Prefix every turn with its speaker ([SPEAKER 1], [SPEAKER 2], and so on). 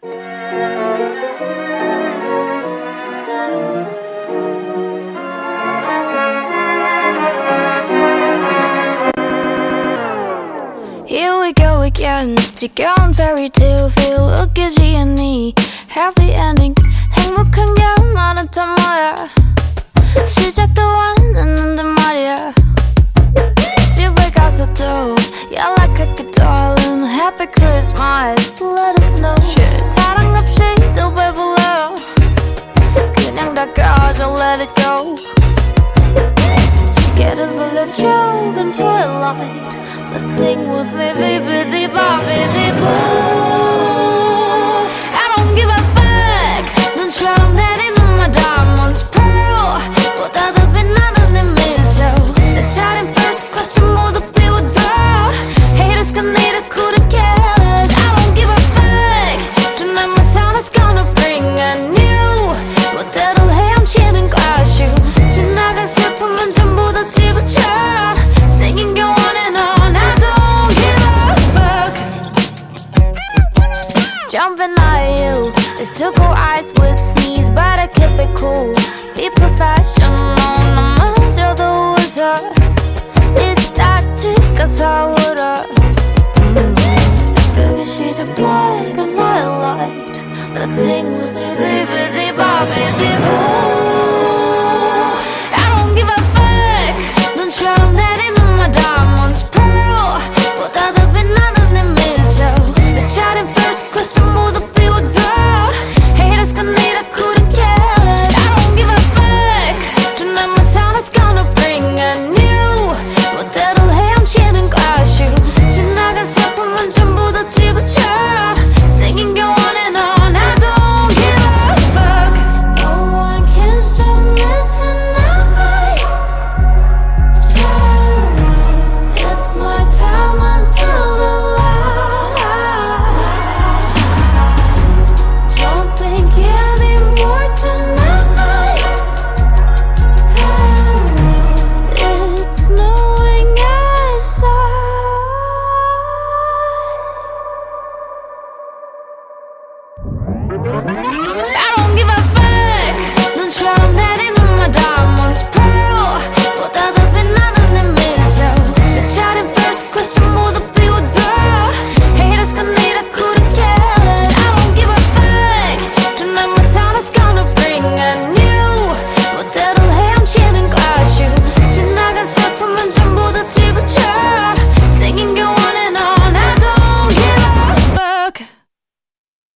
[SPEAKER 1] Here we go again. 지겨운 fairytale feel 웃기지 않니 happy ending 행복한 게 많았단 말야 시작도 안 했는데 말이야 집에 가서도 연락할게 darling happy Christmas let us know 사랑 없이도 배불러 그냥 다가와줘 let it go 시계를 돌려줘 in twilight let's sing with me, baby, dee bobby, dee boo. I don't give a fuck. 눈처럼 내리는 my diamonds pearl. 보다 더 빛나는 내 미소. 내 자린 first class 전부 다 비워둬. Haters gon' need a couldn't careless. I don't give a fuck. Tonight my sound is gonna bring a new. 멋대로 헤엄치는 과슈. 지나간 슬픔은 전부 다 집어쳐. Singing you on and on. Jumping at you, it's to go eyes with sneeze, but I keep it cool. Be professional, 너마저도 웃어. 이따 집 가서 울어. 그게 시작 black and white light. Let's sing with me, baby, dee bobby, dee boo. I don't give a fuck. 눈처럼 내리는 my diamonds pearl. 보다 더 빛나는 내 미소. 내 차린 first class 전부 다 비워둬. Haters gon' need I couldn't care less. I don't give a fuck. Tonight my sound is gonna bring a new. 멋대로 헤엄치는 과슈. 지나간 슬픔은 전부 다 집어쳐. Singing you on and on. I don't give a fuck. No one can stop me tonight. It's my time until the light. Don't think anymore tonight. It's knowing I saw.